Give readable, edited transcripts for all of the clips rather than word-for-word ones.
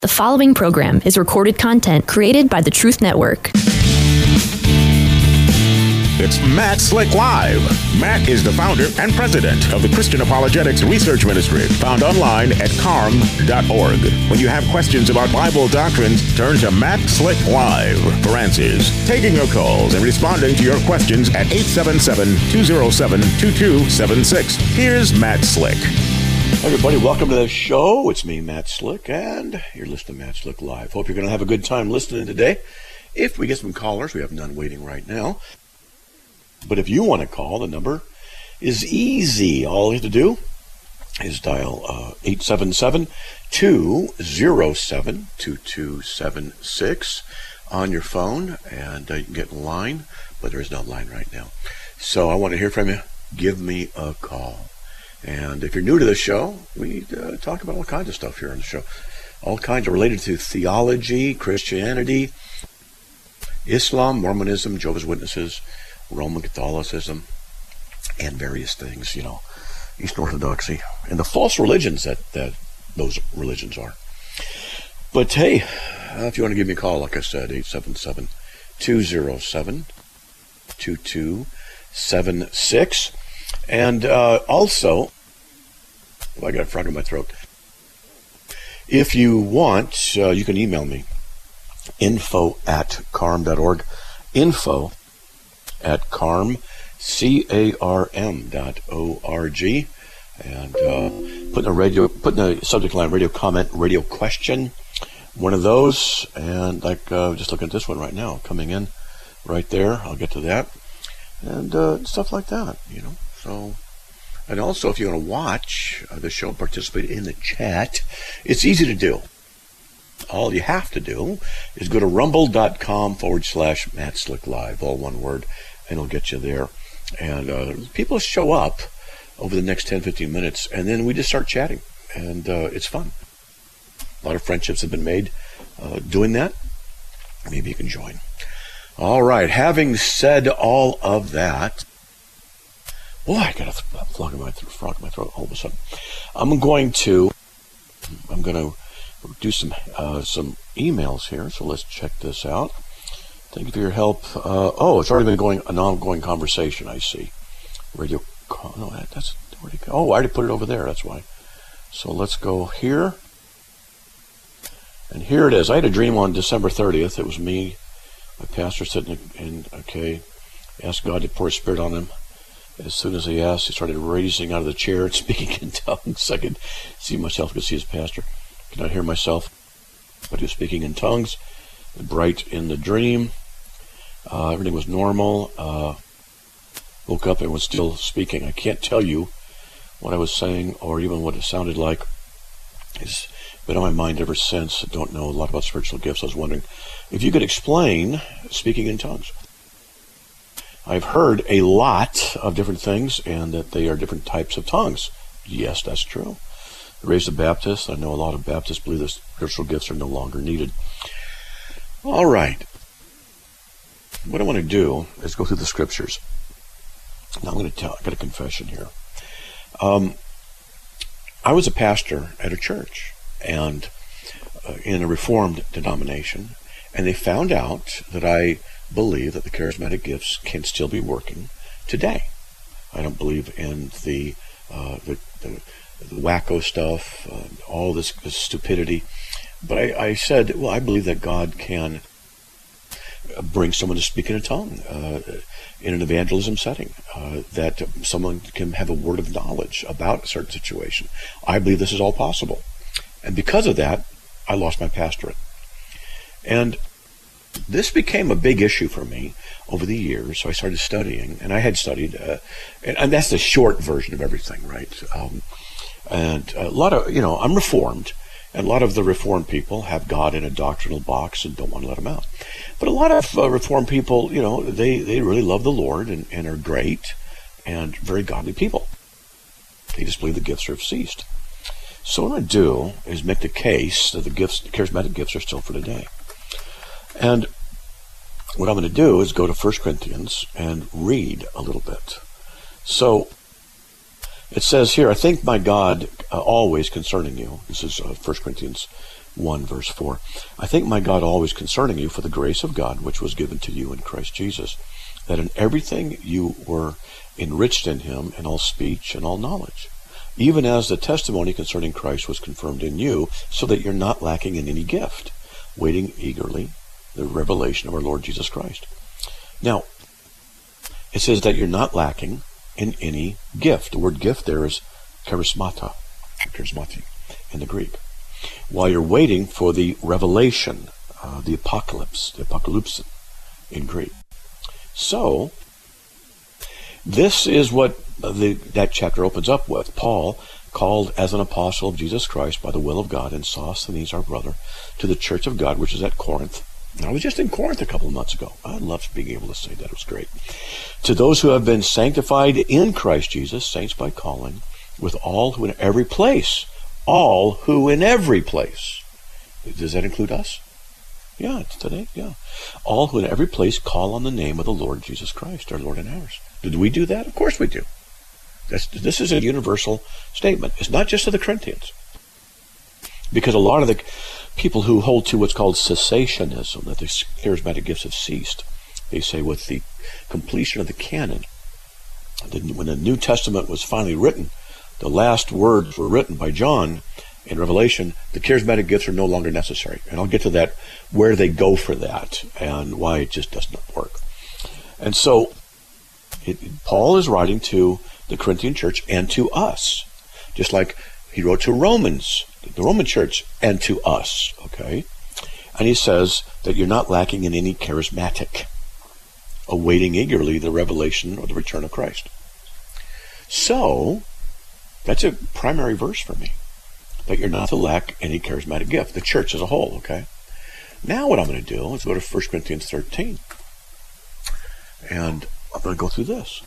The following program is recorded content created by the Truth Network. It's Matt Slick Live. Matt is the founder and president of the Christian Apologetics Research Ministry, found online at carm.org. When you have questions about Bible doctrines, turn to Matt Slick Live for answers. Taking your calls and responding to your questions at 877-207-2276. Here's Matt Slick. Everybody, welcome to the show. It's me, Matt Slick, and you're listening to Matt Slick Live. Hope you're going to have a good time listening today. If we get some callers, we have none waiting right now. But if you want to call, the number is easy. All you have to do is dial 877-207-2276 on your phone, and you can get in line, but there is no line right now. So I want to hear from you. Give me a call. And if you're new to the show, we talk about all kinds of stuff here on the show. All kinds are related to theology, Christianity, Islam, Mormonism, Jehovah's Witnesses, Roman Catholicism, and various things, Eastern Orthodoxy, and the false religions that those religions are. But hey, if you want to give me a call, like I said, 877-207-2276. And also, I got a frog in my throat. If you want, you can email me, info@carm.org, info@carm.org, and put in the subject line, radio comment, radio question, one of those, and just looking at this one right now, coming in right there, I'll get to that, and stuff like that, so. And also, if you want to watch the show, participate in the chat, it's easy to do. All you have to do is go to rumble.com/Matt Slick Live, all one word, and it'll get you there. And people show up over the next 10, 15 minutes, and then we just start chatting, and it's fun. A lot of friendships have been made doing that. Maybe you can join. All right, having said all of that, boy, I got a frog in my throat all of a sudden. I'm going to do some emails here, so let's check this out. Thank you for your help. It's already been an ongoing conversation, I see. Radio, no, that's, where'd it go? Oh, I already put it over there, that's why. So let's go here. And here it is. I had a dream on December 30th. It was me. My pastor said, asked God to pour His Spirit on him. As soon as he asked, he started raising out of the chair and speaking in tongues. I could see myself, I could see his pastor. I could not hear myself, but he was speaking in tongues. Bright in the dream. Everything was normal. Woke up and was still speaking. I can't tell you what I was saying or even what it sounded like. It's been on my mind ever since. I don't know a lot about spiritual gifts. I was wondering if you could explain speaking in tongues. I've heard a lot of different things, and that they are different types of tongues. Yes, that's true. Raised a Baptist. I know a lot of Baptists believe that spiritual gifts are no longer needed. All right. What I want to do is go through the scriptures. Now I got a confession here. I was a pastor at a church, and in a Reformed denomination, and they found out that I believe that the charismatic gifts can still be working today. I don't believe in the wacko stuff, all this stupidity. But I said, well, I believe that God can bring someone to speak in a tongue in an evangelism setting, that someone can have a word of knowledge about a certain situation. I believe this is all possible. And because of that, I lost my pastorate. And this became a big issue for me over the years, so I started studying, and I had studied, and that's the short version of everything, right? And a lot of, I'm Reformed, and a lot of the Reformed people have God in a doctrinal box and don't want to let Him out. But a lot of Reformed people, they really love the Lord and are great and very godly people. They just believe the gifts have ceased. So what I do is make the case that the charismatic gifts are still for today. And what I'm going to do is go to 1 Corinthians and read a little bit. So it says here, I thank my God always concerning you. This is 1 Corinthians 1, verse 4. I thank my God always concerning you for the grace of God which was given to you in Christ Jesus, that in everything you were enriched in him in all speech and all knowledge, even as the testimony concerning Christ was confirmed in you, so that you're not lacking in any gift, waiting eagerly the revelation of our Lord Jesus Christ. Now, it says that you're not lacking in any gift. The word gift there is charismati in the Greek. While you're waiting for the revelation, the apocalypse in Greek. So, this is what that chapter opens up with. Paul, called as an apostle of Jesus Christ by the will of God, and Sosthenes, our brother, to the church of God, which is at Corinth. I was just in Corinth a couple of months ago. I loved being able to say that. It was great. To those who have been sanctified in Christ Jesus, saints by calling, with all who in every place. All who in every place. Does that include us? Yeah, it's today. Yeah. All who in every place call on the name of the Lord Jesus Christ, our Lord and ours. Did we do that? Of course we do. This is a universal statement. It's not just to the Corinthians. Because a lot of the people who hold to what's called cessationism, that the charismatic gifts have ceased, they say with the completion of the canon, when the New Testament was finally written, the last words were written by John in Revelation, the charismatic gifts are no longer necessary. And I'll get to that, where they go for that, and why it just does not work. And so, Paul is writing to the Corinthian church and to us, just like he wrote to Romans, the Roman church, and to us, okay? And he says that you're not lacking in any charismatic, awaiting eagerly the revelation or the return of Christ. So, that's a primary verse for me, that you're not to lack any charismatic gift, the church as a whole, okay? Now what I'm going to do is go to 1 Corinthians 13, and I'm going to go through this.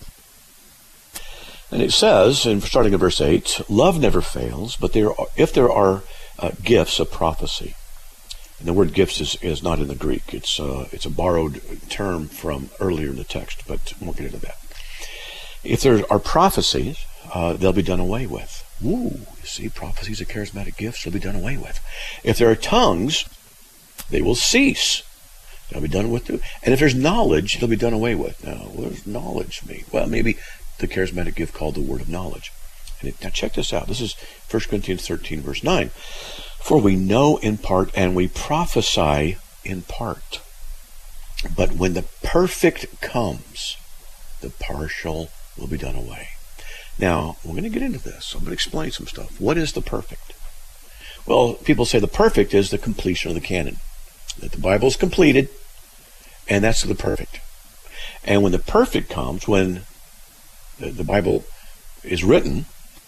And it says, starting in verse 8, love never fails, but if there are gifts of prophecy, and the word gifts is not in the Greek, it's a borrowed term from earlier in the text, but we'll get into that. If there are prophecies, they'll be done away with. Ooh, you see, prophecies are charismatic gifts, they'll be done away with. If there are tongues, they will cease. They'll be done with too. And if there's knowledge, they'll be done away with. Now, what does knowledge mean? Well, maybe the charismatic gift called the word of knowledge. Now check this out. This is 1 Corinthians 13, verse 9. For we know in part and we prophesy in part. But when the perfect comes, the partial will be done away. Now, we're going to get into this. I'm going to explain some stuff. What is the perfect? Well, people say the perfect is the completion of the canon. That the Bible is completed, and that's the perfect. And when the perfect comes, when the Bible is written,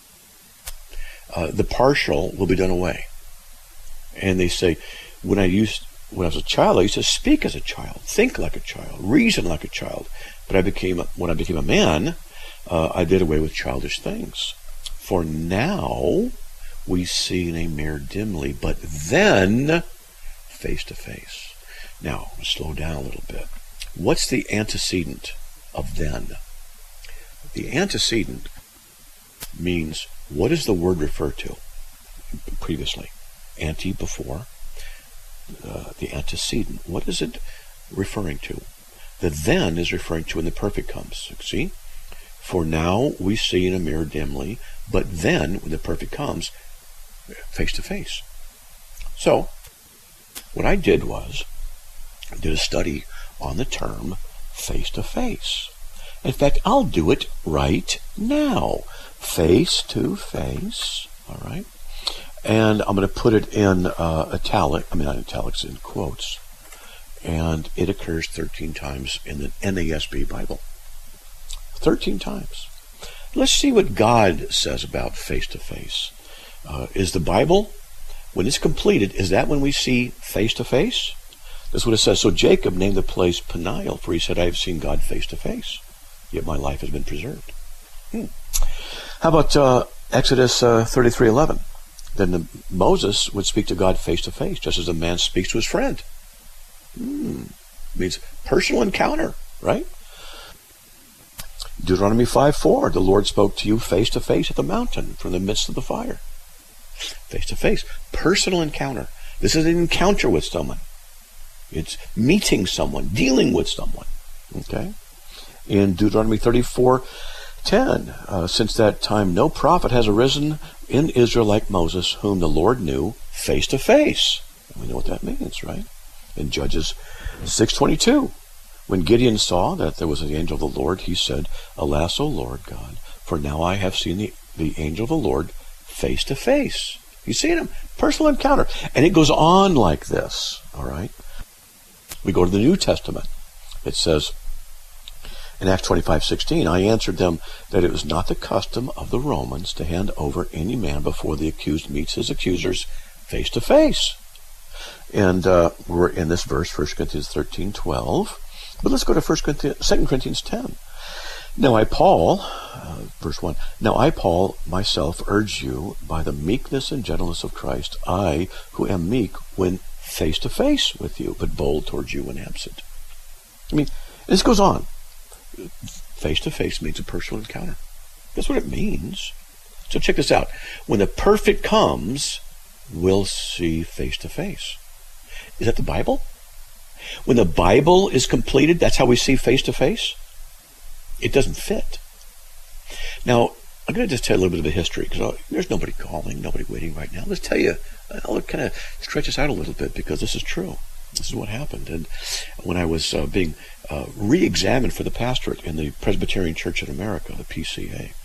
the partial will be done away. And they say, when I was a child, I used to speak as a child, think like a child, reason like a child. But when I became a man, I did away with childish things. For now we see in a mirror dimly, but then face to face. Now, slow down a little bit. What's the antecedent of then? The antecedent means, what does the word refer to previously? Ante, before. The antecedent. What is it referring to? The then is referring to when the perfect comes. See? For now we see in a mirror dimly, but then, when the perfect comes, face to face. So, what I did was, I did a study on the term face to face. In fact, I'll do it right now. Face to face. All right. And I'm going to put it in not italics, in quotes. And it occurs 13 times in the NASB Bible. 13 times. Let's see what God says about face to face. Is the Bible, when it's completed, is that when we see face to face? That's what it says. So Jacob named the place Peniel, for he said, I have seen God face to face, yet my life has been preserved. How about Exodus 33:11? Then Moses would speak to God face to face, just as a man speaks to his friend. Means personal encounter, right? Deuteronomy 5:4, the Lord spoke to you face to face at the mountain from the midst of the fire. Face to face, personal encounter. This is an encounter with someone. It's meeting someone, dealing with someone. Okay? In Deuteronomy 34:10, since that time no prophet has arisen in Israel like Moses, whom the Lord knew face to face. We know what that means, right? In Judges 6:22, when Gideon saw that there was an angel of the Lord, he said, Alas, O Lord God, for now I have seen the angel of the Lord face to face. You've seen him. Personal encounter. And it goes on like this, all right? We go to the New Testament. It says, in Acts 25:16, I answered them that it was not the custom of the Romans to hand over any man before the accused meets his accusers face to face. And we're in this verse, 1 Corinthians 13:12. But let's go to 2 Corinthians 10. Now I, Paul, verse 1, Now I, Paul, myself urge you by the meekness and gentleness of Christ, I, who am meek when face to face with you, but bold towards you when absent. I mean, this goes on. Face to face means a personal encounter. That's what it means. So check this out. When the perfect comes, we'll see face to face. Is that the Bible? When the Bible is completed, that's how we see face to face? It doesn't fit. Now, I'm going to just tell you a little bit of a history, because there's nobody calling, nobody waiting right now. Let's tell you, I'll kind of stretch this out a little bit, because this is true. This is what happened. And when I was being re-examined for the pastorate in the Presbyterian Church in America, the PCA,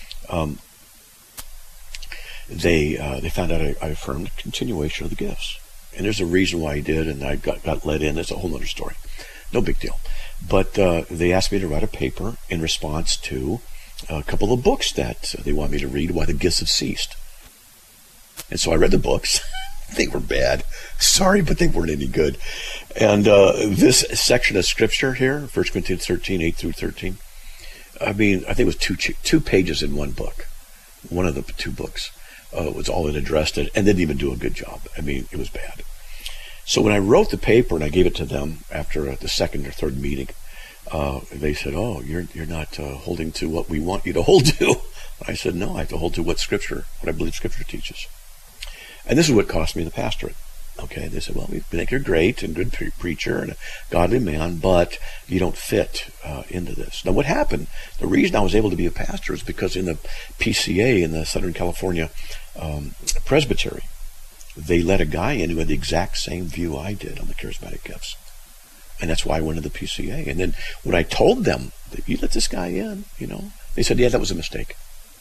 they found out I affirmed continuation of the gifts. And there's a reason why I did, and I got let in. It's a whole other story. No big deal. But they asked me to write a paper in response to a couple of books that they wanted me to read, Why the Gifts Have Ceased. And so I read the books. They were bad. Sorry, but they weren't any good. And this section of scripture here, 1 Corinthians 13, 8 through 13, I mean, I think it was two pages in one book. One of the two books was all it addressed it, and didn't even do a good job. I mean, it was bad. So when I wrote the paper and I gave it to them after the second or third meeting, they said, "Oh, you're not holding to what we want you to hold to." I said, "No, I have to hold to what I believe Scripture teaches." And this is what cost me the pastorate. Okay, they said, "Well, we think you're great and good preacher and a godly man, but you don't fit into this." Now, what happened? The reason I was able to be a pastor is because in the PCA in the Southern California Presbytery, they let a guy in who had the exact same view I did on the charismatic gifts. And that's why I went to the PCA. And then when I told them, "You let this guy in," they said, "Yeah, that was a mistake."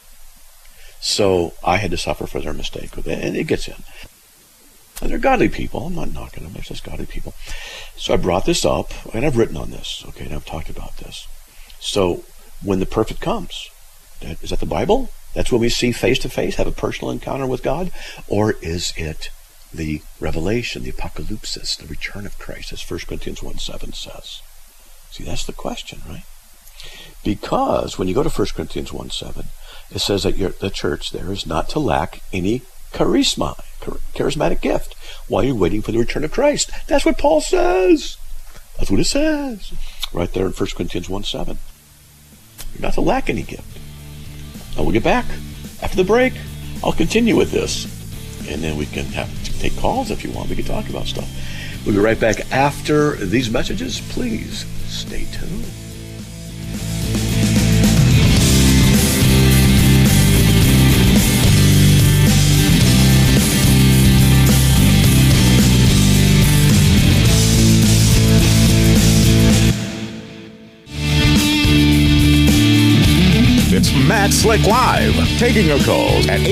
So I had to suffer for their mistake. And it gets in. And they're godly people. I'm not knocking them. They're just godly people. So I brought this up, and I've written on this, okay, and I've talked about this. So when the perfect comes, is that the Bible? That's when we see face to face, have a personal encounter with God? Or is it the revelation, the apocalypse, the return of Christ, as 1 Corinthians 1:7 says? See, that's the question, right? Because when you go to 1 Corinthians 1:7, it says that the church there is not to lack any charismatic gift while you're waiting for the return of Christ. That's what Paul says. That's what it says. Right there in 1 Corinthians 1:7. You're not to lack any gift. Now we'll get back after the break. I'll continue with this. And then we can take calls if you want. We can talk about stuff. We'll be right back after these messages. Please stay tuned. It's Matt Slick Live, taking your calls at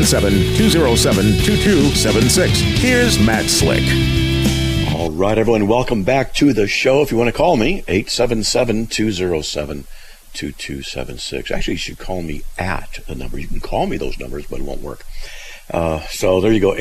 877-207-2276. Here's Matt Slick. All right, everyone, welcome back to the show. If you want to call me, 877-207-2276. Actually, you should call me at the number. You can call me those numbers, but it won't work. So there you go,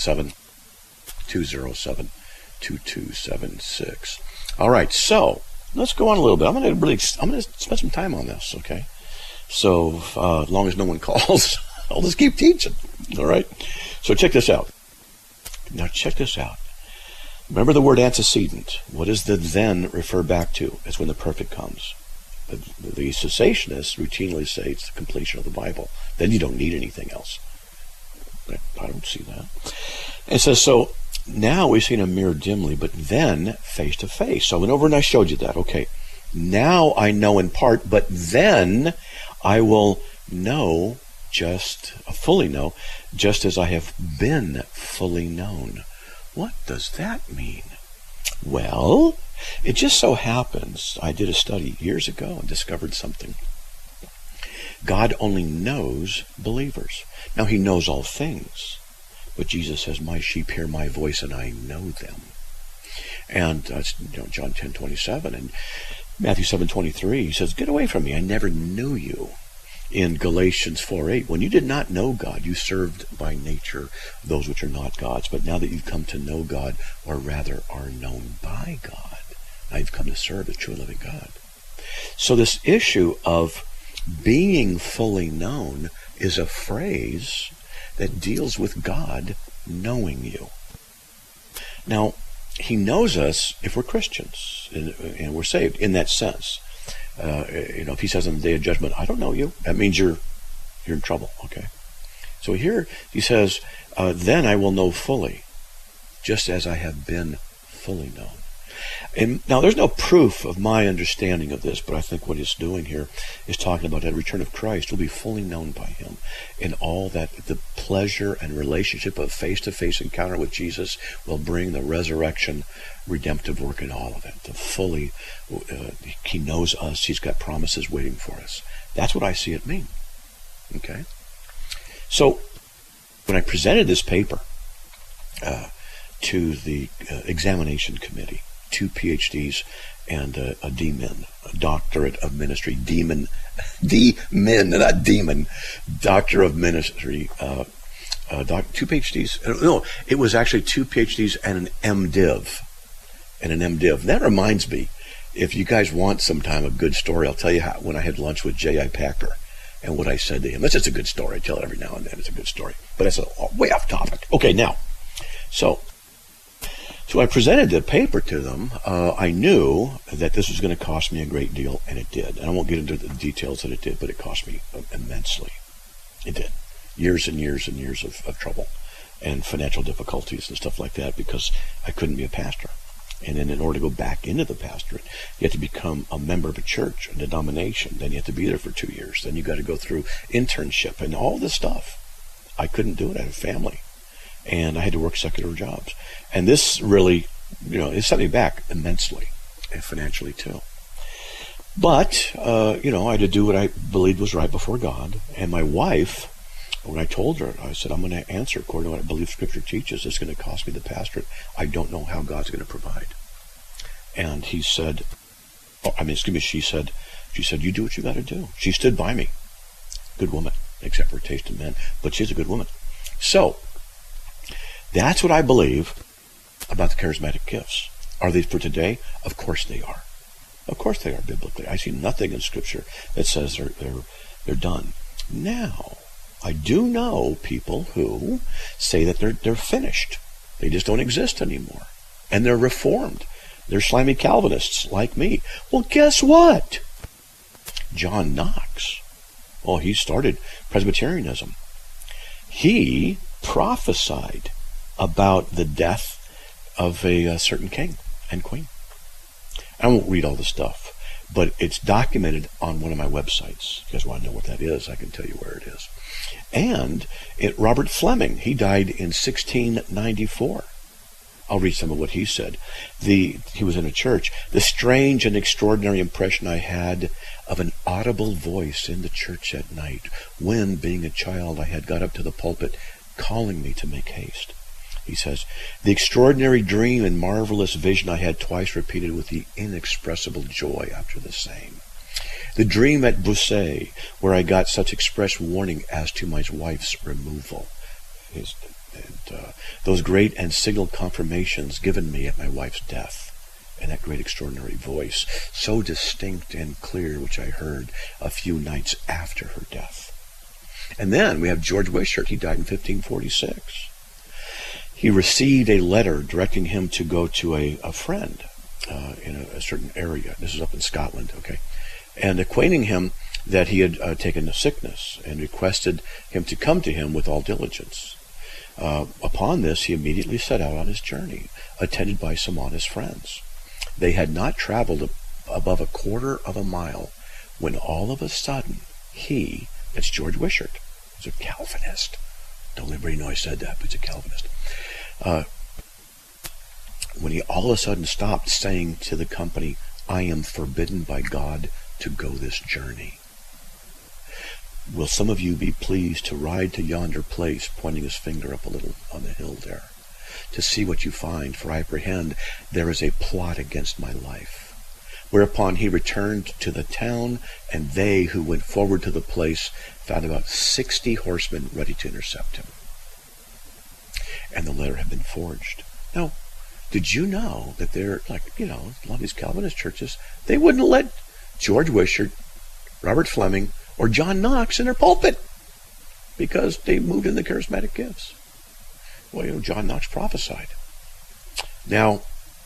877-207-2276. All right, so let's go on a little bit. I'm going to spend some time on this, okay? So as long as no one calls, I'll just keep teaching. All right? So check this out. Now check this out. Remember the word antecedent. What does the then refer back to? It's when the perfect comes. The cessationists routinely say it's the completion of the Bible. Then you don't need anything else. I don't see that. It says, so Now we see in a mirror dimly, but then face to face. So I went over and I showed you that. Okay, now I know in part, but then I will know fully know, just as I have been fully known. What does that mean? Well, it just so happens, I did a study years ago and discovered something. God only knows believers. Now, he knows all things. But Jesus says, my sheep hear my voice and I know them. And that's John 10:27. And Matthew 7:23, he says, get away from me, I never knew you. In Galatians 4:8, when you did not know God, you served by nature those which are not God's. But now that you've come to know God, or rather are known by God, now you've come to serve the true living God. So this issue of being fully known is a phrase that deals with God knowing you. Now, he knows us if we're Christians and we're saved in that sense. If he says on the day of judgment, I don't know you, that means you're in trouble, okay? So here he says, then I will know fully, just as I have been fully known. And now there's no proof of my understanding of this, but I think what he's doing here is talking about that return of Christ will be fully known by him in all that the pleasure and relationship of face-to-face encounter with Jesus will bring the resurrection, redemptive work in all of it. He knows us. He's got promises waiting for us. That's what I see it mean. Okay? So when I presented this paper to the examination committee, 2 PhDs and a D-Min, a doctorate of ministry, D-Min, not demon, doctor of ministry, 2 PhDs. No, it was actually 2 PhDs and an MDiv. That reminds me, if you guys want sometime a good story, I'll tell you how, when I had lunch with J.I. Packer and what I said to him. That's just a good story. I tell it every now and then. It's a good story. But that's way off topic. Okay, now, so I presented the paper to them. I knew that this was going to cost me a great deal, and it did. And I won't get into the details that it did, but it cost me immensely. It did. Years and years and years of trouble and financial difficulties and stuff like that because I couldn't be a pastor. And then in order to go back into the pastorate, you have to become a member of a church, a denomination. Then you have to be there for 2 years. Then you got to go through internship and all this stuff. I couldn't do it. I had a family. And I had to work secular jobs. And this really, it set me back immensely, and financially too. But, I had to do what I believed was right before God. And my wife, when I told her, I said, I'm going to answer according to what I believe Scripture teaches. It's going to cost me the pastorate. I don't know how God's going to provide. And she said, you do what you got to do. She stood by me. Good woman, except for her taste in men. But she's a good woman. So, that's what I believe about the charismatic gifts. Are they for today? Of course they are. Of course they are biblically. I see nothing in Scripture that says they're done. Now, I do know people who say that they're finished. They just don't exist anymore. And they're reformed. They're slimy Calvinists like me. Well, guess what? John Knox, he started Presbyterianism. He prophesied about the death of a certain king and queen. I won't read all the stuff, but it's documented on one of my websites. If you guys want to know what that is, I can tell you where it is. And Robert Fleming, he died in 1694. I'll read some of what he said. He was in a church. The strange and extraordinary impression I had of an audible voice in the church at night when, being a child, I had got up to the pulpit calling me to make haste. He says, the extraordinary dream and marvelous vision I had twice repeated with the inexpressible joy after the same. The dream at Boussay, where I got such express warning as to my wife's removal. Those great and signal confirmations given me at my wife's death. And that great extraordinary voice, so distinct and clear, which I heard a few nights after her death. And then we have George Wishart. He died in 1546. He received a letter directing him to go to a friend in a certain area. This is up in Scotland, okay? And acquainting him that he had taken a sickness and requested him to come to him with all diligence. Upon this, he immediately set out on his journey, attended by some honest friends. They had not traveled above a quarter of a mile when all of a sudden that's George Wishart, who's a Calvinist. Don't let anybody know I said that, but he's a Calvinist. When he all of a sudden stopped, saying to the company, "I am forbidden by God to go this journey. Will some of you be pleased to ride to yonder place," pointing his finger up a little on the hill there, "to see what you find, for I apprehend there is a plot against my life." Whereupon he returned to the town, and they who went forward to the place found about 60 horsemen ready to intercept him. And the letter had been forged. Now, did you know that they're like, a lot of these Calvinist churches, they wouldn't let George Wishart, Robert Fleming, or John Knox in their pulpit because they moved in the charismatic gifts. Well, John Knox prophesied. Now,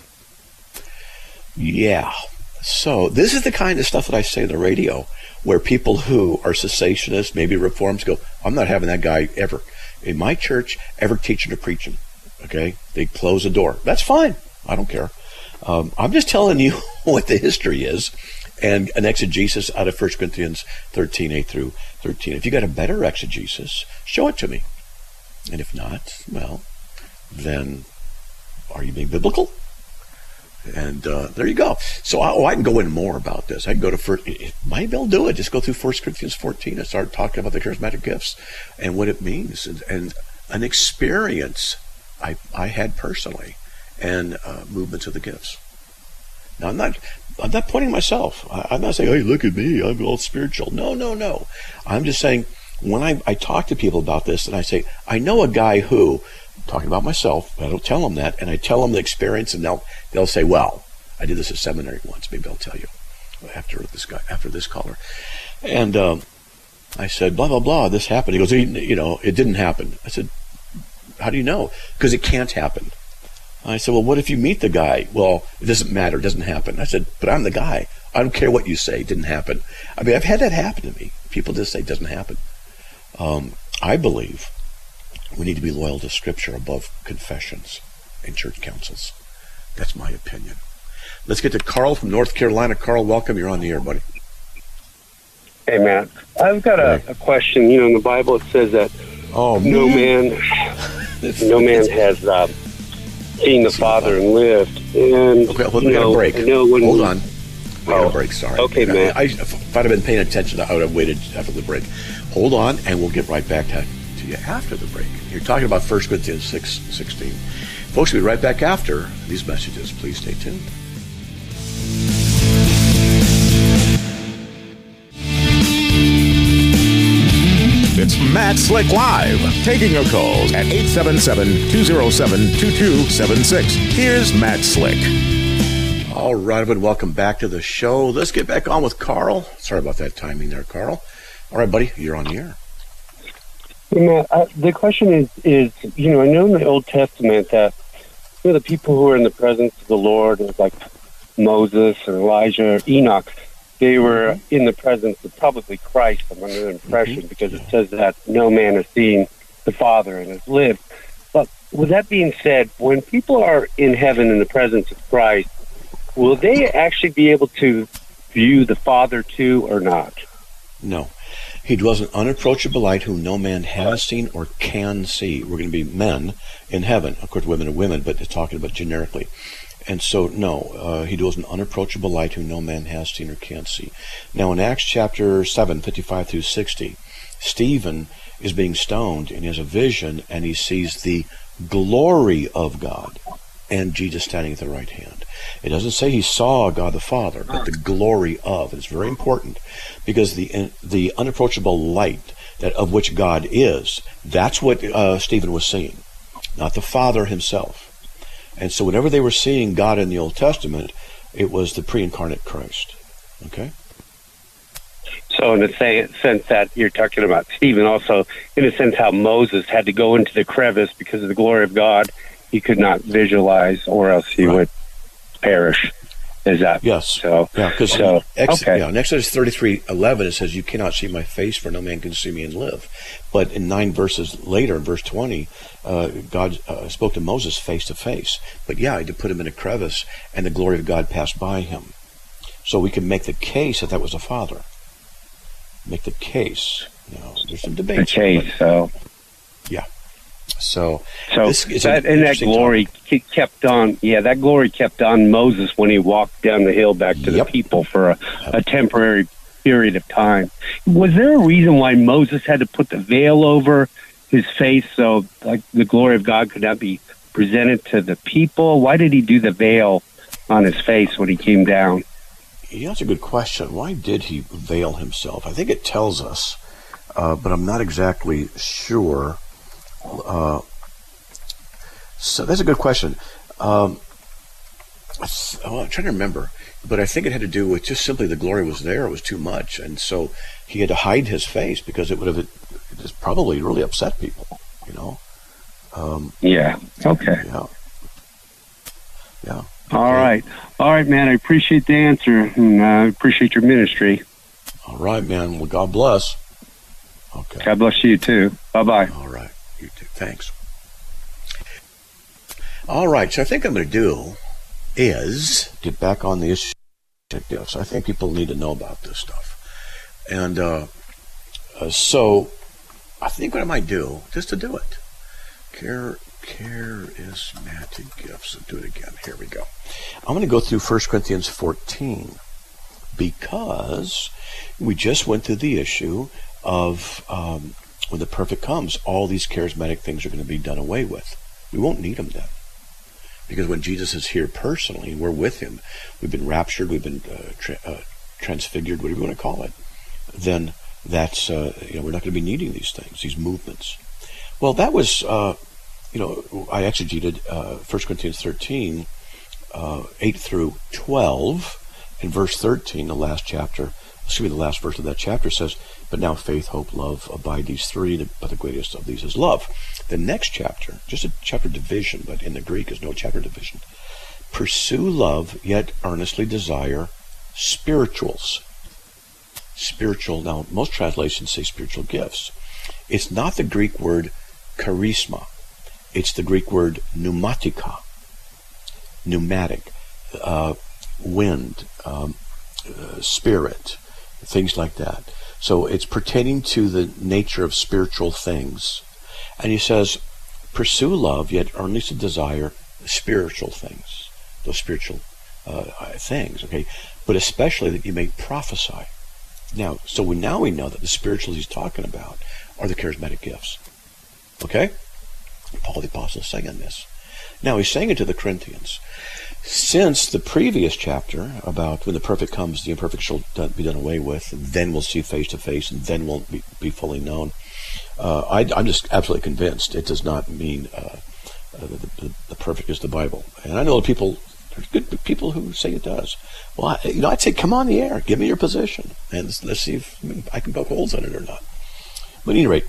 so this is the kind of stuff that I say on the radio, where people who are cessationists, maybe reforms, go, "I'm not having that guy ever in my church ever teaching or preaching." Okay, they close the door. That's fine. I don't care. I'm just telling you what the history is, and an exegesis out of 1 Corinthians 13, 8 through 13. If you got a better exegesis, show it to me. And if not, well, then are you being biblical? And there you go. So I can go in more about this. I can go to maybe I'll do it. Just go through 1 Corinthians 14 and start talking about the charismatic gifts and what it means, and an experience I had personally, and movements of the gifts. Now I'm not pointing myself. I'm not saying, "Hey, look at me, I'm all spiritual." No. I'm just saying, when I talk to people about this, and I say, I know a guy who, talking about myself, I don't tell them that, and I tell them the experience, and they'll say, "Well, I did this at seminary once." Maybe I'll tell you after this caller. And I said, "Blah blah blah, this happened." He goes, "It didn't happen." I said, "How do you know?" "Because it can't happen." I said, "Well, what if you meet the guy?" "Well, it doesn't matter, it doesn't happen." I said, "But I'm the guy. I don't care what you say, it didn't happen." I mean, I've had that happen to me. People just say it doesn't happen. I believe we need to be loyal to Scripture above confessions and church councils. That's my opinion. Let's get to Carl from North Carolina. Carl, welcome. You're on the air, buddy. Hey, Matt. I've got a question. In the Bible it says that no man has seen the Father and lived. And okay, we got a break. Hold on. We got a break, sorry. Okay, man. If I'd have been paying attention, I would have waited after the break. Hold on, and we'll get right back to you after the break. You're talking about 1 Corinthians 6:16. Folks, we'll be right back after these messages. Please stay tuned. It's Matt Slick Live, taking your calls at 877-207-2276. Here's Matt Slick. All right, everyone, welcome back to the show. Let's get back on with Carl. Sorry about that timing there, Carl. All right, buddy, you're on the air. Matt, the question is, I know in the Old Testament that the people who are in the presence of the Lord, like Moses or Elijah or Enoch, they were in the presence of probably Christ, I'm under the impression, because it says that no man has seen the Father and has lived. But with that being said, when people are in heaven in the presence of Christ, will they actually be able to view the Father too or not? No. He dwells in unapproachable light whom no man has seen or can see. We're going to be men in heaven. Of course, women are women, but it's talking about generically. And so, no, he dwells in unapproachable light whom no man has seen or can see. Now, in Acts chapter 7, 55 through 60, Stephen is being stoned, and he has a vision, and he sees the glory of God and Jesus standing at the right hand. It doesn't say he saw God the Father, but the glory of. It's very important, because the unapproachable light that of which God is, that's what Stephen was seeing, not the Father himself. And so whenever they were seeing God in the Old Testament, it was the pre-incarnate Christ. Okay? So in the sense that you're talking about Stephen, also in a sense how Moses had to go into the crevice because of the glory of God, he could not visualize, or else he would perish. Is that yes? so? Yeah, because okay. In Exodus 33:11 it says, "You cannot see my face, for no man can see me and live." But in 9 verses later, in verse 20, God spoke to Moses face to face. But yeah, he had to put him in a crevice, and the glory of God passed by him. So we can make the case that was a father. Make the case. There's some debate. The case. So yeah. So that glory kept on. Yeah, that glory kept on Moses when he walked down the hill back to the people for a temporary period of time. Was there a reason why Moses had to put the veil over his face so, like, the glory of God could not be presented to the people? Why did he do the veil on his face when he came down? Yeah, that's a good question. Why did he veil himself? I think it tells us, but I'm not exactly sure. So that's a good question. I'm trying to remember, but I think it had to do with just simply the glory was there. It was too much, and so he had to hide his face because it would have just probably really upset people. Yeah. Okay. Yeah. All right, man. I appreciate the answer, and I appreciate your ministry. All right, man. Well, God bless. Okay. God bless you too. Bye-bye. All right. You too. Thanks. All right. So I think what I'm going to do is get back on the issue of gifts. I think people need to know about this stuff. And so I think what I might do, just to do it, charismatic gifts. Do it again. Here we go. I'm going to go through 1 Corinthians 14 because we just went through the issue of when the perfect comes, all these charismatic things are going to be done away with. We won't need them then. Because when Jesus is here personally, we're with him. We've been raptured, we've been transfigured, whatever you want to call it. Then that's, we're not going to be needing these things, these movements. Well, that was, I exegeted 1 Corinthians 13, 8 through 12. In verse 13, the last verse of that chapter says, "But now faith, hope, love abide, these three, but the greatest of these is love." The next chapter, just a chapter division, but in the Greek is no chapter division. "Pursue love, yet earnestly desire spirituals." Spiritual, now most translations say spiritual gifts. It's not the Greek word charisma. It's the Greek word pneumatica. Pneumatic, wind, spirit, things like that. So it's pertaining to the nature of spiritual things. And he says, pursue love, yet earnestly desire spiritual things, those spiritual things, okay? But especially that you may prophesy. Now, now we know that the spirituals he's talking about are the charismatic gifts. Okay? Paul the Apostle is saying this. Now, he's saying it to the Corinthians. Since the previous chapter about when the perfect comes, the imperfect shall be done away with, and then we'll see face to face, and then we'll be fully known. I'm just absolutely convinced it does not mean the perfect is the Bible. And I know there's good people who say it does. Well, I'd say come on the air, give me your position, and let's see if I can poke holes in it or not. But at any rate,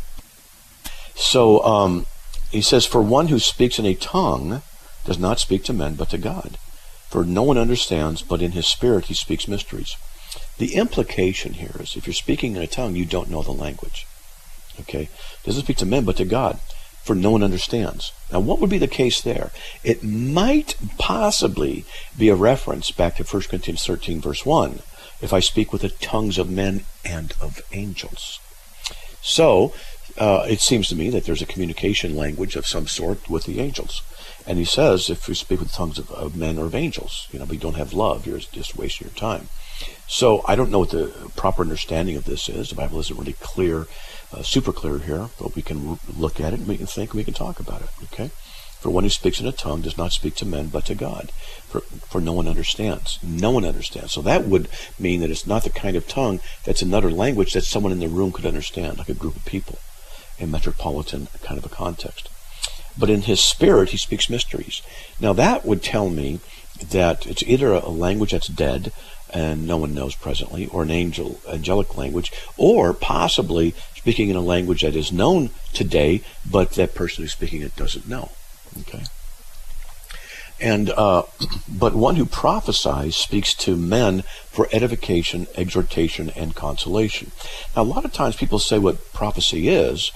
so he says, "For one who speaks in a tongue does not speak to men but to God. For no one understands, but in his spirit he speaks mysteries." The implication here is if you're speaking in a tongue, you don't know the language. Okay? Doesn't speak to men but to God. For no one understands. Now, what would be the case there? It might possibly be a reference back to 1 Corinthians 13, verse 1. If I speak with the tongues of men and of angels. So, it seems to me that there's a communication language of some sort with the angels. And he says, if you speak with the tongues of men or of angels, but you don't have love, you're just wasting your time. So I don't know what the proper understanding of this is. The Bible isn't really clear, super clear here, but we can look at it and we can think and we can talk about it. Okay? For one who speaks in a tongue does not speak to men but to God. For no one understands. No one understands. So that would mean that it's not the kind of tongue that's another language that someone in the room could understand, like a group of people in metropolitan kind of a context. But in his spirit, he speaks mysteries. Now that would tell me that it's either a language that's dead and no one knows presently, or an angelic language, or possibly speaking in a language that is known today, but that person who's speaking it doesn't know. Okay. And but one who prophesies speaks to men for edification, exhortation, and consolation. Now, a lot of times people say what prophecy is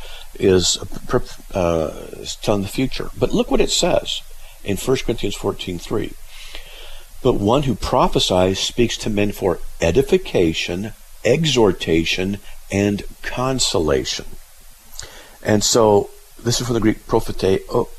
telling the future. But look what it says in 1 Corinthians 14:3. But one who prophesies speaks to men for edification, exhortation, and consolation. And so this is from the Greek propheteuon.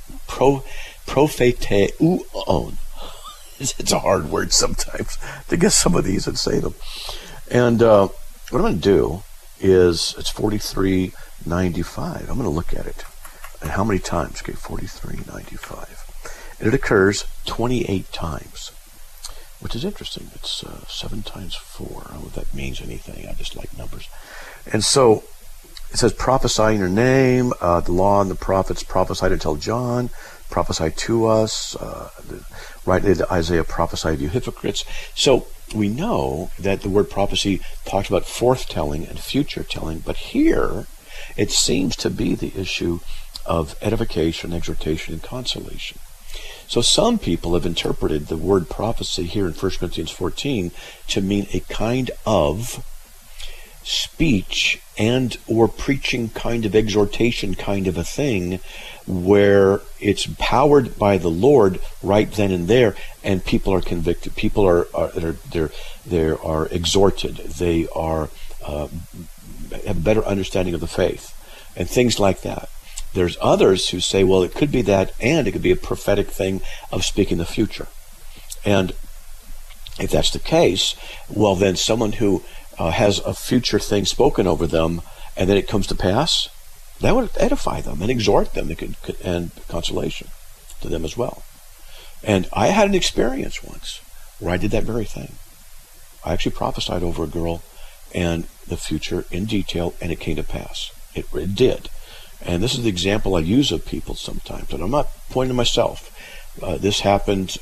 It's a hard word sometimes to get some of these and say them. And what I'm going to do is, it's 4395. I'm going to look at it. And how many times? Okay, 4395. And it occurs 28 times, which is interesting. It's 7 times 4. I don't know if that means anything. I just like numbers. And so it says, prophesy in your name. The law and the prophets prophesied until John. Prophesy to us. Rightly to Isaiah, prophesy of you hypocrites. So we know that the word prophecy talks about forthtelling and future telling. But here, it seems to be the issue of edification, exhortation, and consolation. So some people have interpreted the word prophecy here in 1 Corinthians 14 to mean a kind of speech and or preaching kind of exhortation kind of a thing, where it's powered by the Lord right then and there, and people are convicted. People are exhorted. They are have a better understanding of the faith and things like that. There's others who say, well, it could be that, and it could be a prophetic thing of speaking the future. And if that's the case, well, then someone who has a future thing spoken over them, and then it comes to pass, that would edify them and exhort them and consolation to them as well. And I had an experience once where I did that very thing. I actually prophesied over a girl and the future in detail, and it came to pass. It did. And this is the example I use of people sometimes, and I'm not pointing to myself. This happened,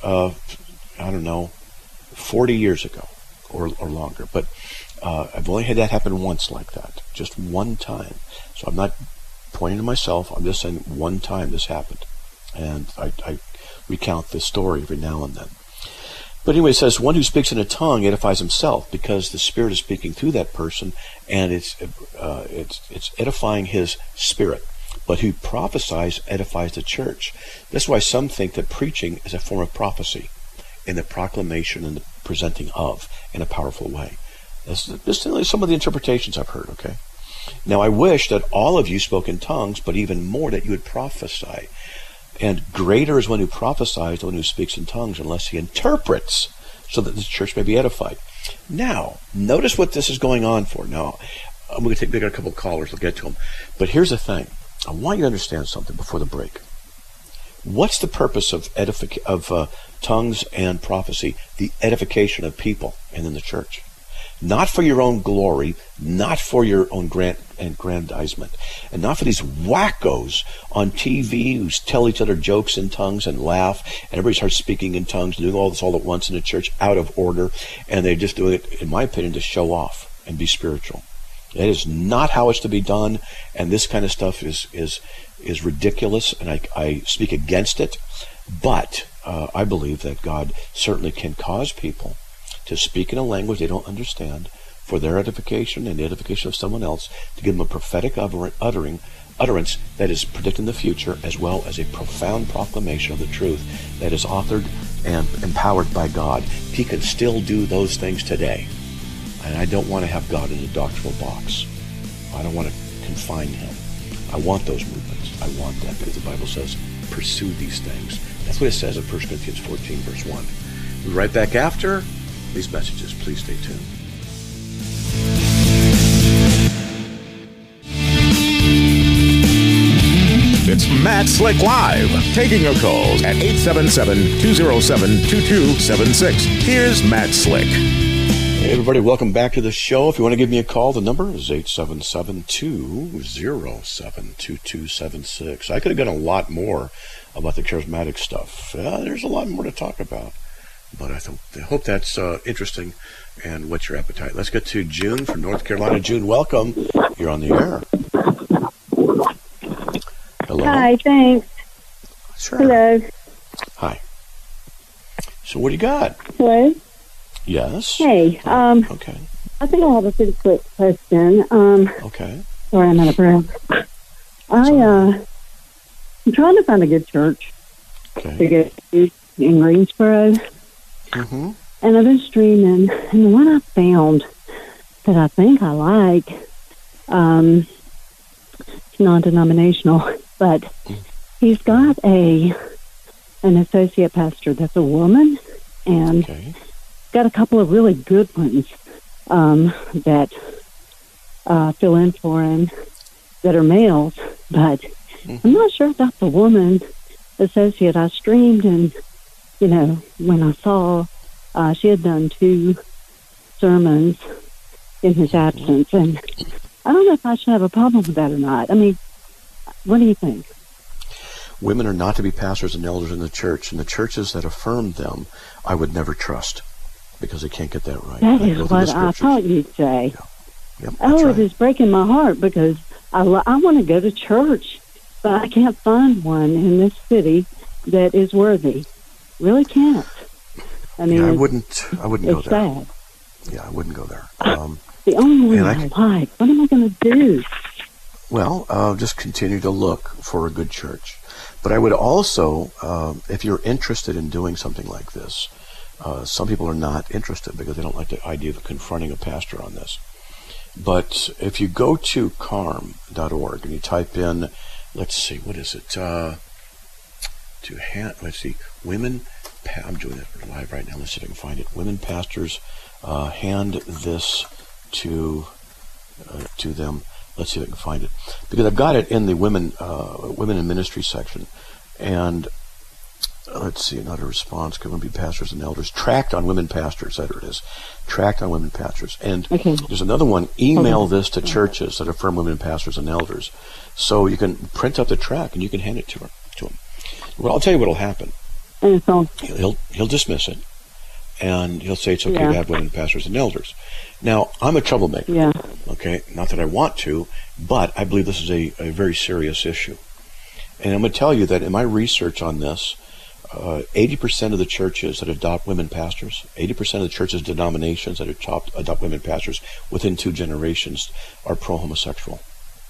40 years ago or longer. But I've only had that happen once like that, just one time. So I'm not pointing to myself. I'm just saying one time this happened. And I recount this story every now and then. But anyway, it says, one who speaks in a tongue edifies himself, because the Spirit is speaking through that person, and it's edifying his spirit. But who prophesies edifies the church. That's why some think that preaching is a form of prophecy, in the proclamation and the presenting of in a powerful way. This is some of the interpretations I've heard, okay? Now, I wish that all of you spoke in tongues, but even more that you would prophesy. And greater is one who prophesies than one who speaks in tongues, unless he interprets, so that the church may be edified. Now, notice what this is going on for. Now, I'm going to take a couple of callers. We'll get to them. But here's the thing. I want you to understand something before the break. What's the purpose of tongues and prophecy? The edification of people and in the church. Not for your own glory, not for your own aggrandizement, and not for these wackos on TV who tell each other jokes in tongues and laugh, and everybody starts speaking in tongues and doing all this all at once in the church out of order, and they're just doing it, in my opinion, to show off and be spiritual. That is not how it's to be done, and this kind of stuff is ridiculous, and I speak against it. But I believe that God certainly can cause people to speak in a language they don't understand for their edification and the edification of someone else, to give them a prophetic utterance that is predicting the future, as well as a profound proclamation of the truth that is authored and empowered by God. He can still do those things today. And I don't want to have God in a doctrinal box. I don't want to confine him. I want those movements. I want that, because the Bible says, pursue these things. That's what it says in 1 Corinthians 14, verse 1. We'll be right back after these messages. Please stay tuned. It's Matt Slick Live, taking your calls at 877-207-2276. Here's Matt Slick. Hey everybody, welcome back to the show. If you want to give me a call, the number is 877-207-2276. I could have done a lot more about the charismatic stuff. There's a lot more to talk about. But I hope that's interesting, and what's your appetite. Let's get to June from North Carolina. June, welcome. You're on the air. Hello. Hi, thanks. Sure. Hello. Hi. So what do you got? Hello? Yes. Hey, Okay. I think I have a pretty quick question. Okay. Sorry, I'm out of breath. I'm trying to find a good church to Okay. go to in Greensboro, Mm-hmm. and I've been streaming, and the one I found that I think I like, it's non-denominational, but he's got an associate pastor that's a woman, and Okay. got a couple of really good ones that fill in for him that are males, but I'm not sure about the woman associate. I streamed, and when I saw she had done 2 sermons in his absence, and I don't know if I should have a problem with that or not. I mean, what do you think? Women are not to be pastors and elders in the church, and the churches that affirm them, I would never trust, because they can't get that right. That I is go through what the I scriptures. thought you'd say. Yep, that's Oh, right. it is breaking my heart because I want to go to church, but I can't find one in this city that is worthy. Really can't. I mean, Yeah, I it's wouldn't go there. sad. Yeah, I wouldn't go there. The only one and I like. What am I going to do? Well, just continue to look for a good church. But I would also, if you're interested in doing something like this, some people are not interested because they don't like the idea of confronting a pastor on this. But if you go to carm.org and you type in, let's see, what is it? Women. I'm doing it live right now. Let's see if I can find it. Women pastors, hand this to them. Let's see if I can find it, because I've got it in the women in ministry section. And let's see, another response. Can women be pastors and elders? Tract on women pastors. There it is. Tract on women pastors. And there's another one. Email this to churches that affirm women pastors and elders. So you can print up the tract and you can hand it to them. Well, I'll tell you what'll happen. And it's on. He'll dismiss it, and he'll say it's okay to have women pastors and elders. Now, I'm a troublemaker. Yeah. Okay, not that I want to, but I believe this is a very serious issue. And I'm going to tell you that in my research on this, 80% of the churches that adopt women pastors, 80% of the churches' denominations that adopt women pastors within 2 generations are pro-homosexual.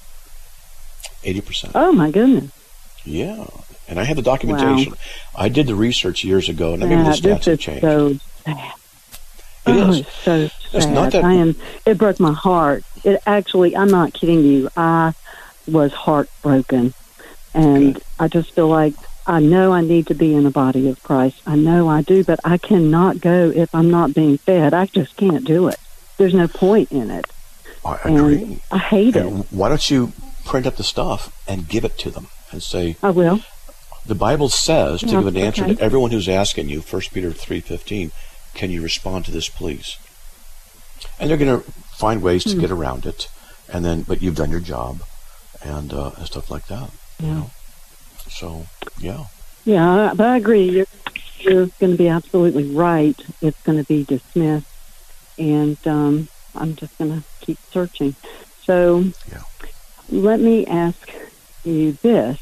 80%. Oh, my goodness. Yeah. And I have the documentation. Wow. I did the research years ago, and I mean, the stats have changed. So sad. It is. It's so sad. It's not that... It broke my heart. It actually, I'm not kidding you. I was heartbroken. And good. I just feel like I know I need to be in the body of Christ. I know I do, but I cannot go if I'm not being fed. I just can't do it. There's no point in it. I agree. And I hate it. Why don't you print up the stuff and give it to them and say... I will. The Bible says to give an answer to everyone who's asking you, 1 Peter 3:15, can you respond to this, please? And they're going to find ways to get around it, and then, but you've done your job, and stuff like that. Yeah. You know? So, yeah. Yeah, but I agree. You're going to be absolutely right. It's going to be dismissed, and I'm just going to keep searching. So, let me ask you this.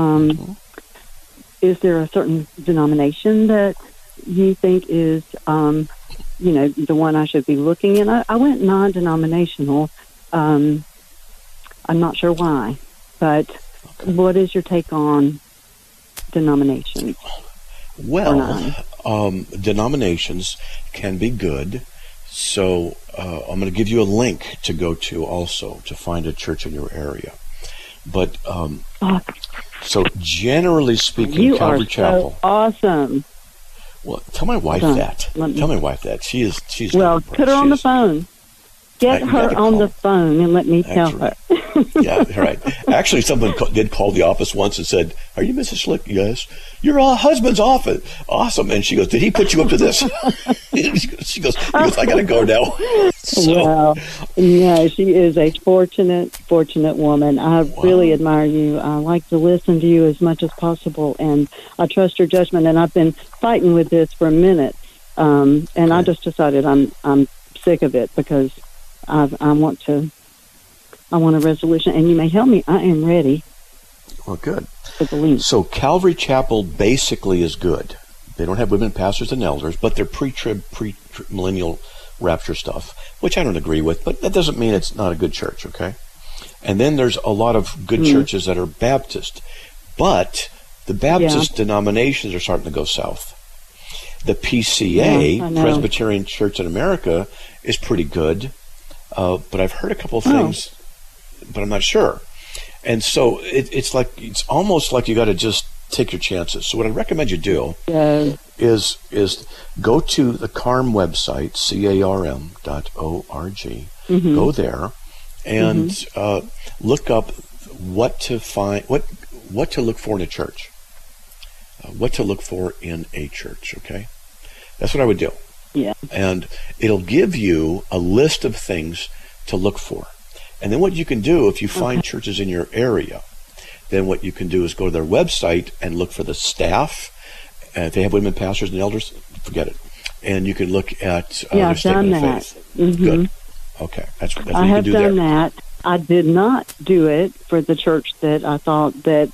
Is there a certain denomination that you think is, the one I should be looking in? I went non-denominational. I'm not sure why, but what is your take on denominations? Well, denominations can be good. So I'm going to give you a link to go to also to find a church in your area. But so generally speaking, you Calvary are Chapel. So awesome. Well, tell my wife that. Tell my wife that. She's well, put her on the phone. Get her on the phone and let me tell her. Yeah, right. Actually, someone did call the office once and said, "Are you Mrs. Schlick?" "Yes." "Your husband's office." "Awesome." And she goes, "Did he put you up to this?" She goes, "I got to go now." So, well, no, she is a fortunate woman. I really admire you. I like to listen to you as much as possible, and I trust your judgment. And I've been fighting with this for a minute, and I just decided I'm sick of it because I want a resolution, and you may help me. I am ready. Well, good. For the link. So Calvary Chapel basically is good, They don't have women pastors and elders, but they're pre-trib, pre-millennial rapture stuff, which I don't agree with, but that doesn't mean it's not a good church, okay? And then there's a lot of good churches that are Baptist, but the Baptist denominations are starting to go south. The PCA, Presbyterian Church in America, is pretty good, but I've heard a couple of things, but I'm not sure. And so it's almost like you got to just take your chances. So what I recommend you do is go to the CARM website, CARM.org. Go there and look up what to look for in a church. What to look for in a church, okay? That's what I would do. Yeah. And it'll give you a list of things to look for. And then what you can do, if you find churches in your area, then what you can do is go to their website and look for the staff. If they have women pastors and elders, forget it. And you can look at their statement of faith. Good. Okay. That's what I you have can do done there. that. I did not do it for the church that I thought that,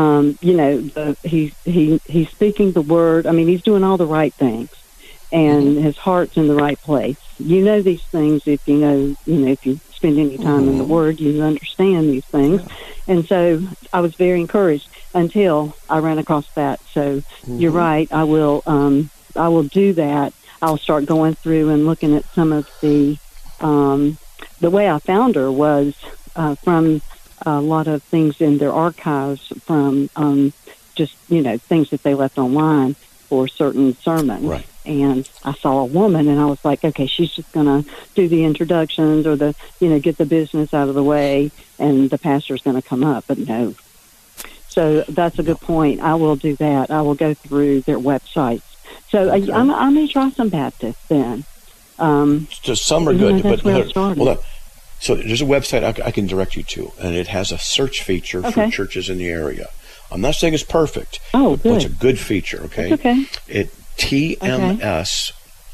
he's speaking the word. I mean, he's doing all the right things, and his heart's in the right place. You know these things if if you spend any time in the Word, you understand these things. And so I was very encouraged until I ran across that. So you're right. I will do that. I'll start going through and looking at some of the way I found her was from a lot of things in their archives from just things that they left online for certain sermons. Right. And I saw a woman, and I was like, okay, she's just going to do the introductions or get the business out of the way, and the pastor's going to come up. But no. So that's a good point. I will do that. I will go through their websites. So I may try some Baptists then. Just some are good, but hold on. So there's a website I can direct you to, and it has a search feature for churches in the area. I'm not saying it's perfect. Oh, good. But it's a good feature, okay? That's okay. TMS,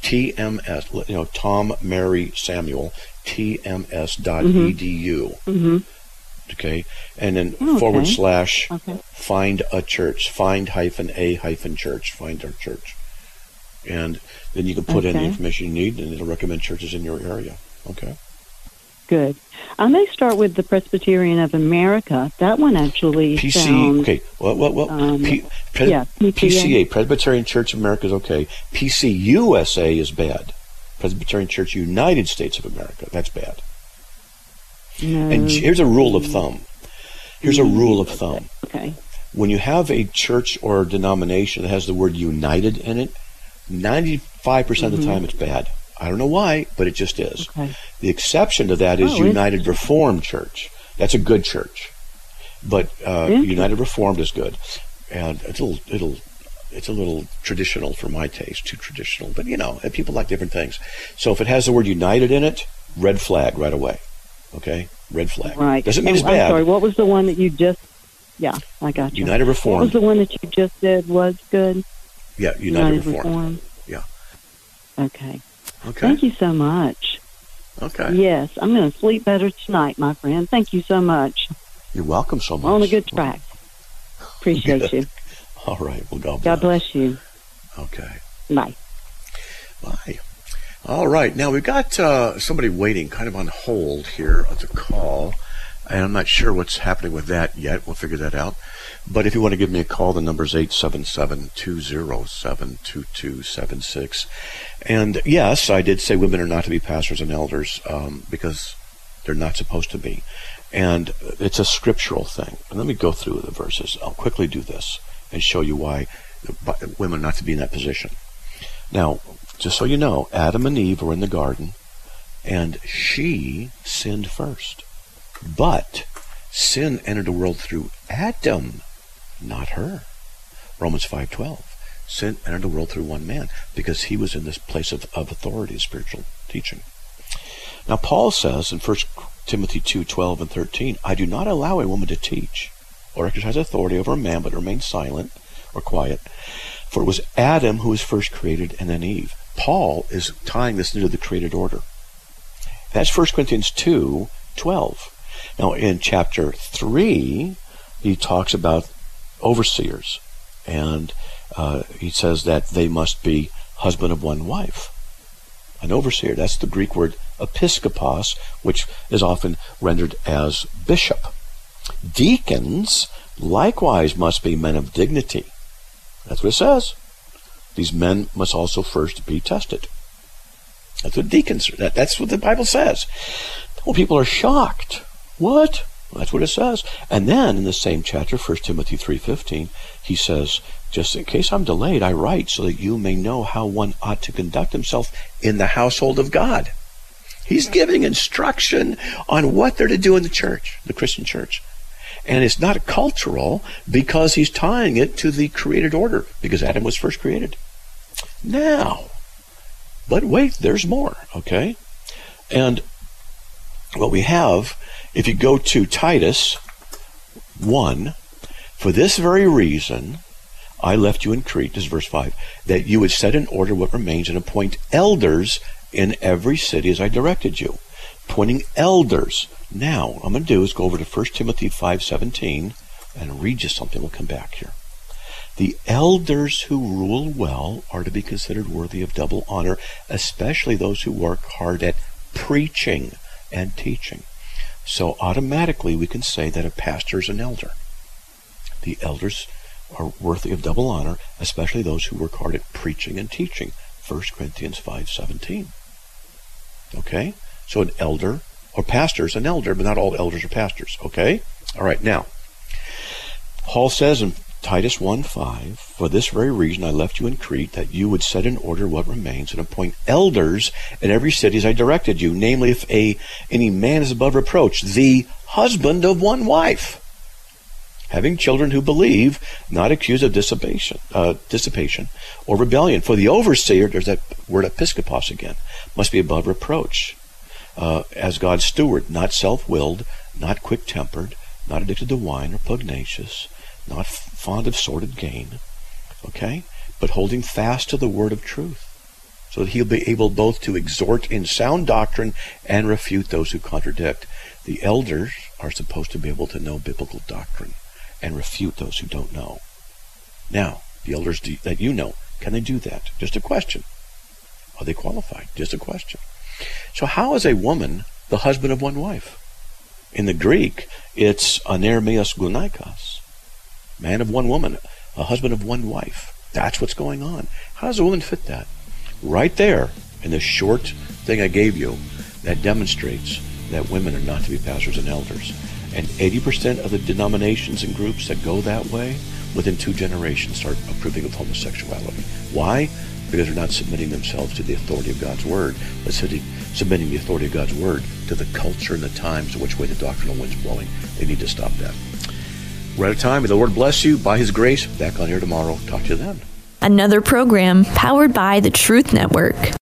Tom, Mary, Samuel, TMS.edu. Okay? And then / find a church, find-a-church, find our church. And then you can put in the information you need, and it'll recommend churches in your area. Okay? Good. I may start with the Presbyterian of America. That one actually sounds... Okay. PCA, Presbyterian Church of America is okay. PCUSA is bad. Presbyterian Church United States of America, that's bad. No. And here's a rule of thumb. Okay. When you have a church or denomination that has the word united in it, 95% of the time it's bad. I don't know why, but it just is. Okay. The exception to that is United Reformed Church. That's a good church, but United Reformed is good, and it's a little traditional for my taste, too traditional. But people like different things. So if it has the word United in it, red flag right away. Okay, red flag. Right. Doesn't mean it's bad. I'm sorry. What was the one that you just? Yeah, I got you. United Reformed. What was the one that you just said was good? Yeah, United Reformed. Yeah. Okay. Okay. Thank you so much. Okay. Yes, I'm going to sleep better tonight, my friend. Thank you so much. You're welcome so much. On a good track. Appreciate you. All right. Well, God bless you. Okay. Bye. Bye. All right. Now, we've got somebody waiting kind of on hold here at the call, and I'm not sure what's happening with that yet. We'll figure that out. But if you want to give me a call, the number is 877-207-2276. And yes, I did say women are not to be pastors and elders because they're not supposed to be. And it's a scriptural thing. And let me go through the verses. I'll quickly do this and show you why women are not to be in that position. Now, just so you know, Adam and Eve were in the garden, and she sinned first. But sin entered the world through Adam, not her. Romans 5:12. Sin entered the world through one man because he was in this place of authority, spiritual teaching. Now, Paul says in 1 Timothy 2:12 and 13, I do not allow a woman to teach or exercise authority over a man, but remain silent or quiet. For it was Adam who was first created and then Eve. Paul is tying this into the created order. That's 1 Corinthians 2:12. Now, in chapter 3, he talks about overseers, and he says that they must be husband of one wife. An overseer, that's the Greek word episkopos, which is often rendered as bishop. Deacons likewise must be men of dignity. That's what it says. These men must also first be tested. That's what deacons are. That's what the Bible says. Well, people are shocked. What? Well, that's what it says. And then in the same chapter, 1 Timothy 3:15, he says, just in case I'm delayed, I write so that you may know how one ought to conduct himself in the household of God. He's giving instruction on what they're to do in the church, the Christian church. And it's not cultural because he's tying it to the created order, because Adam was first created. Now, but wait, there's more, okay? And what we have, if you go to Titus 1, for this very reason, I left you in Crete, this is verse 5, that you would set in order what remains and appoint elders in every city as I directed you. Appointing elders. Now, what I'm going to do is go over to 1 Timothy 5:17 and read you something. We'll come back here. The elders who rule well are to be considered worthy of double honor, especially those who work hard at preaching and teaching. So automatically we can say that a pastor is an elder. The elders are worthy of double honor, especially those who work hard at preaching and teaching. 1 Corinthians 5:17. Okay? So an elder, or pastor is an elder, but not all elders are pastors. Okay? All right, now, Paul says in Titus 1:5, for this very reason I left you in Crete, that you would set in order what remains and appoint elders in every city as I directed you, namely if any man is above reproach, the husband of one wife, having children who believe, not accused of dissipation or rebellion. For the overseer, there's that word episkopos again, must be above reproach, as God's steward, not self-willed, not quick-tempered, not addicted to wine or pugnacious, not fond of sordid gain, okay, but holding fast to the word of truth, so that he'll be able both to exhort in sound doctrine and refute those who contradict. The elders are supposed to be able to know biblical doctrine and refute those who don't know. Now, the elders that you know, can they do that? Just a question. Are they qualified? Just a question. So how is a woman the husband of one wife? In the Greek, it's anermios gunaikos, man of one woman, a husband of one wife. That's what's going on. How does a woman fit that? Right there, in the short thing I gave you, that demonstrates that women are not to be pastors and elders. And 80% of the denominations and groups that go that way, within 2 generations, start approving of homosexuality. Why? Because they're not submitting themselves to the authority of God's Word, but submitting the authority of God's Word to the culture and the times in which way the doctrinal wind's blowing. They need to stop that. We're out of time. May the Lord bless you. By His grace, back on here tomorrow. Talk to you then. Another program powered by the Truth Network.